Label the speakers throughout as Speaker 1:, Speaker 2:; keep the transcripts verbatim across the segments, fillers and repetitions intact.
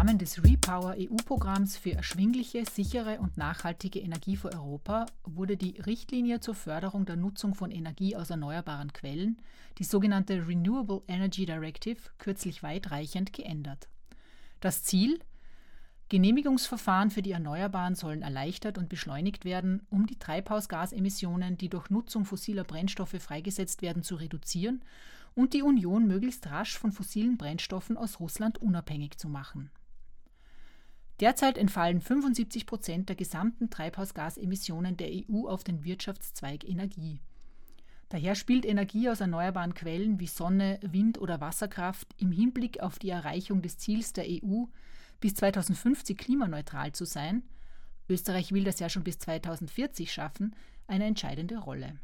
Speaker 1: Rahmen des REPower E U-Programms für erschwingliche, sichere und nachhaltige Energie für Europa wurde die Richtlinie zur Förderung der Nutzung von Energie aus erneuerbaren Quellen, die sogenannte Renewable Energy Directive, kürzlich weitreichend geändert. Das Ziel: Genehmigungsverfahren für die Erneuerbaren sollen erleichtert und beschleunigt werden, um die Treibhausgasemissionen, die durch Nutzung fossiler Brennstoffe freigesetzt werden, zu reduzieren und die Union möglichst rasch von fossilen Brennstoffen aus Russland unabhängig zu machen. Derzeit entfallen fünfundsiebzig Prozent der gesamten Treibhausgasemissionen der E U auf den Wirtschaftszweig Energie. Daher spielt Energie aus erneuerbaren Quellen wie Sonne, Wind oder Wasserkraft im Hinblick auf die Erreichung des Ziels der E U, bis zweitausendfünfzig klimaneutral zu sein – Österreich will das ja schon bis zweitausendvierzig schaffen – eine entscheidende Rolle.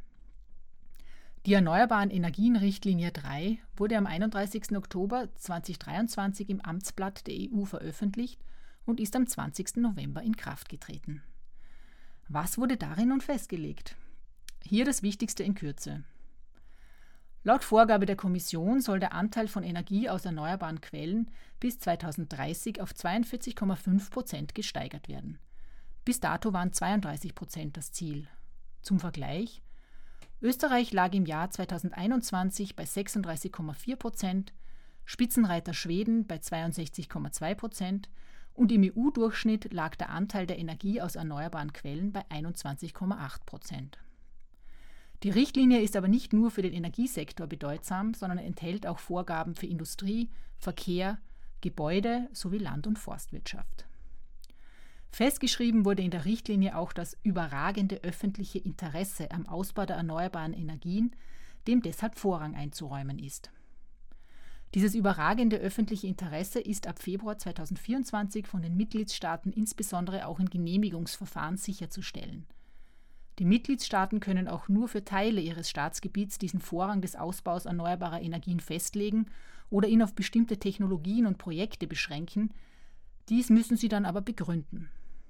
Speaker 1: Die Erneuerbaren Energien-Richtlinie drei wurde am einunddreißigsten Oktober zweitausenddreiundzwanzig im Amtsblatt der E U veröffentlicht und ist am zwanzigsten November in Kraft getreten. Was wurde darin nun festgelegt? Hier das Wichtigste in Kürze. Laut Vorgabe der Kommission soll der Anteil von Energie aus erneuerbaren Quellen bis zweitausenddreißig auf zweiundvierzig Komma fünf Prozent gesteigert werden. Bis dato waren zweiunddreißig Prozent das Ziel. Zum Vergleich: Österreich lag im Jahr zweitausendeinundzwanzig bei sechsunddreißig Komma vier Prozent, Spitzenreiter Schweden bei zweiundsechzig Komma zwei Prozent und im E U-Durchschnitt lag der Anteil der Energie aus erneuerbaren Quellen bei einundzwanzig Komma acht Prozent. Die Richtlinie ist aber nicht nur für den Energiesektor bedeutsam, sondern enthält auch Vorgaben für Industrie, Verkehr, Gebäude sowie Land- und Forstwirtschaft. Festgeschrieben wurde in der Richtlinie auch das überragende öffentliche Interesse am Ausbau der erneuerbaren Energien, dem deshalb Vorrang einzuräumen ist. Dieses überragende öffentliche Interesse ist ab Februar zweitausendvierundzwanzig von den Mitgliedstaaten insbesondere auch in Genehmigungsverfahren sicherzustellen. Die Mitgliedstaaten können auch nur für Teile ihres Staatsgebiets diesen Vorrang des Ausbaus erneuerbarer Energien festlegen oder ihn auf bestimmte Technologien und Projekte beschränken. Dies müssen sie dann aber begründen.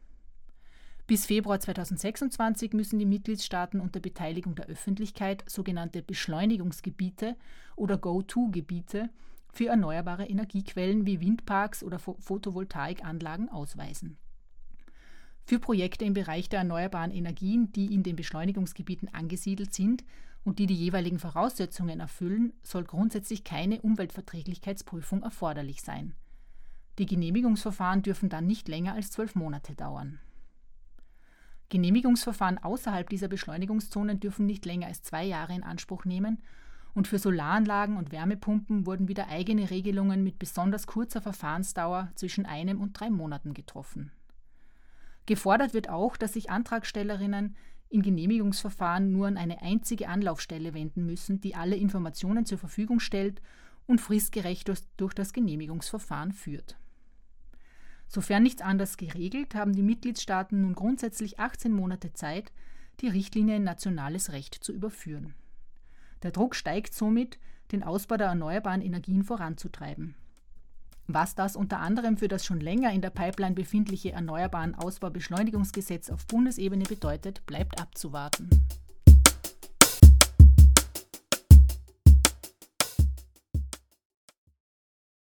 Speaker 1: Bis Februar zweitausendsechsundzwanzig müssen die Mitgliedstaaten unter Beteiligung der Öffentlichkeit sogenannte Beschleunigungsgebiete oder Go-To-Gebiete für erneuerbare Energiequellen wie Windparks oder Photovoltaikanlagen ausweisen. Für Projekte im Bereich der erneuerbaren Energien, die in den Beschleunigungsgebieten angesiedelt sind und die die jeweiligen Voraussetzungen erfüllen, soll grundsätzlich keine Umweltverträglichkeitsprüfung erforderlich sein. Die Genehmigungsverfahren dürfen dann nicht länger als zwölf Monate dauern. Genehmigungsverfahren außerhalb dieser Beschleunigungszonen dürfen nicht länger als zwei Jahre in Anspruch nehmen und für Solaranlagen und Wärmepumpen wurden wieder eigene Regelungen mit besonders kurzer Verfahrensdauer zwischen einem und drei Monaten getroffen. Gefordert wird auch, dass sich Antragstellerinnen in Genehmigungsverfahren nur an eine einzige Anlaufstelle wenden müssen, die alle Informationen zur Verfügung stellt und fristgerecht durch das Genehmigungsverfahren führt. Sofern nichts anderes geregelt, haben die Mitgliedstaaten nun grundsätzlich achtzehn Monate Zeit, die Richtlinie in nationales Recht zu überführen. Der Druck steigt somit, den Ausbau der erneuerbaren Energien voranzutreiben. Was das unter anderem für das schon länger in der Pipeline befindliche Erneuerbaren Ausbaubeschleunigungsgesetz auf Bundesebene bedeutet, bleibt abzuwarten.